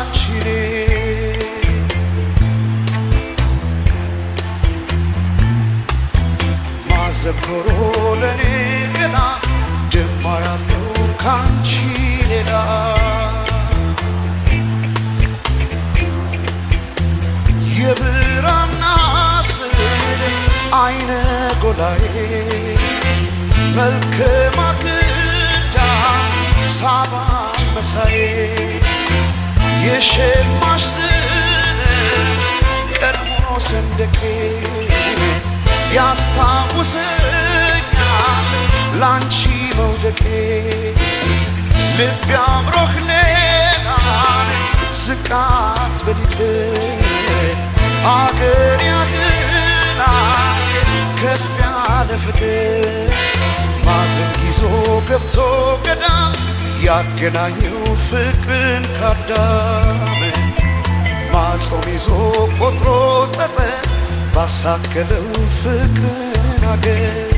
ካንቺ ማዘክሮ ለኔ ገና ደማ ያለው ካንቺ ሌላ የብራና ስዕል አይነ ጎላዬ መልከ ማክዳ ሳባ መሳዬ የሸማሽ ጥለት ቀድሞ ሰንደቄ ያስታውሰኛል ላንቺ መውደቄ ልቤ አምሮህ ሌላን ዝቃት በሊቅ አገር ያህላል ከፍ ያለ ፍቅር ማዘን ይዞ ገብቶ ገዳም ያገናኘው ፍቅርን ካዳም ማጾም ይዞ ቆጥሮ ጠጠር ባሳከለው ፍቅርን አገር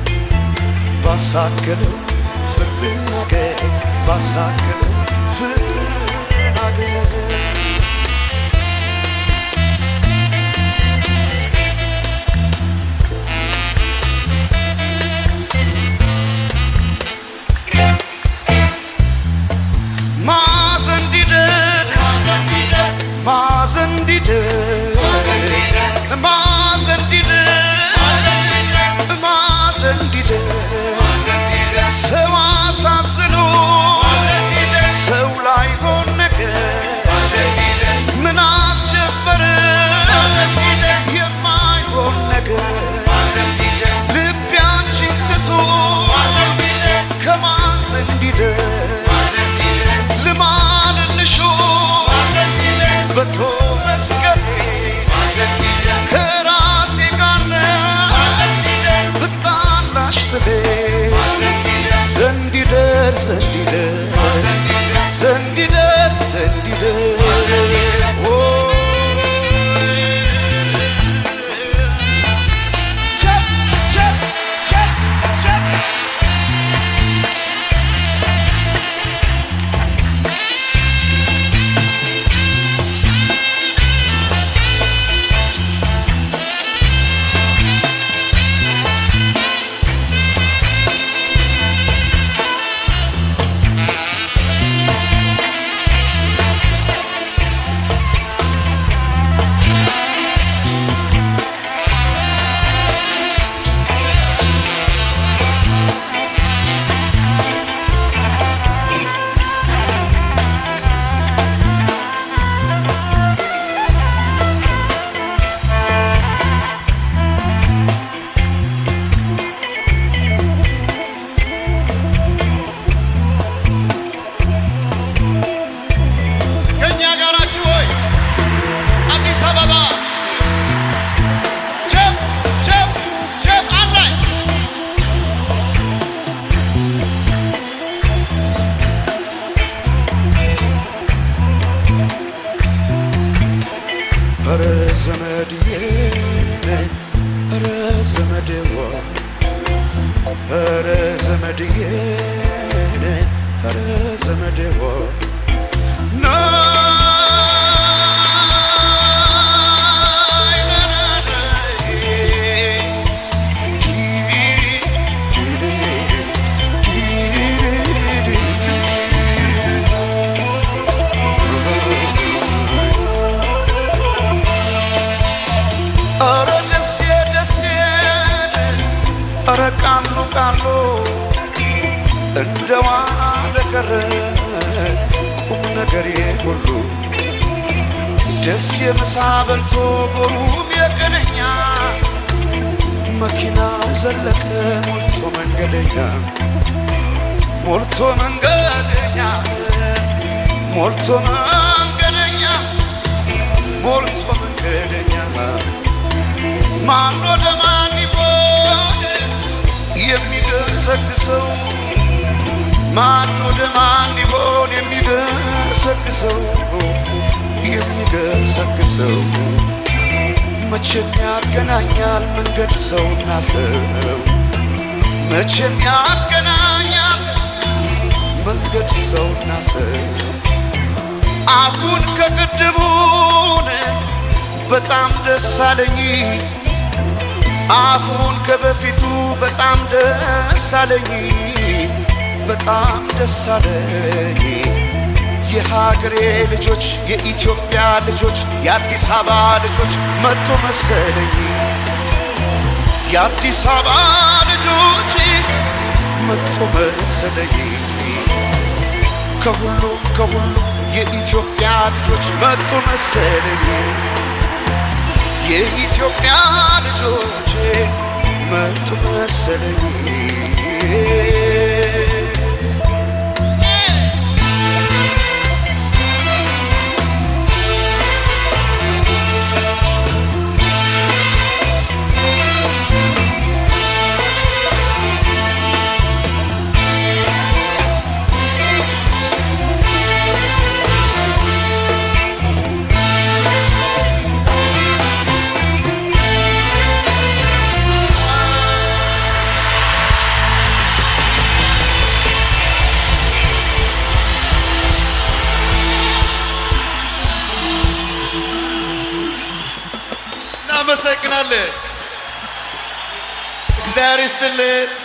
ባሳከለው ፍቅርን አገር ባሳከለው ፍቅርን አገር ሰው አሳዝኖ ሰው ላይ ሆን ነገር ምን አስጀመረ የማይሆን ነገር ልቤ አንቺን ትቶ ከማን ዘንድ ይደር ልማልልሽ በቶ መስቀሌ ከራሴ ጋር ብጣላሽ ትቤ ዘንዲደር ዘንዲደር ዘንዲደር ዘንዲደር ቃሉ እንደዋና ለቀረ ቁም ነገሬ ሁሉ ደስ የምሳ በልቶ ጎሩም የቀነኛ መኪናው ዘለቀ ሞልቶ መንገደኛ ሞልቶ መንገደኛ ሞልቶ መንገደኛ ሞልቶ መንገደኛ ማን ወደ ማን ይቦድ የሚገሰግሰው ማን ወደ ማን ይቦድ የሚገሰግሰው የሚገሰግሰው መቼም ያገናኛል መንገድ ሰውና ሰው መቼም ያገናኛል መንገድ ሰውና ሰው አሁን ከቅድሙን በጣም ደስ አለኝ አሁን ከበፊቱ በጣም ደስ አለኝ በጣም ደስ አለኝ የሀገሬ ልጆች የኢትዮጵያ ልጆች የአዲስ አበባ ልጆች መጥቶ መሰለኝ የአዲስ አበባ ልጆች መጥቶ መሰለኝ ከሁሉ የኢትዮጵያ ልጆች መጥቶ መሰለኝ የኢትዮጵያ ልጆች መጥቶ መሰለኝ እናመሰግናለን እግዚአብሔር ይስጥልን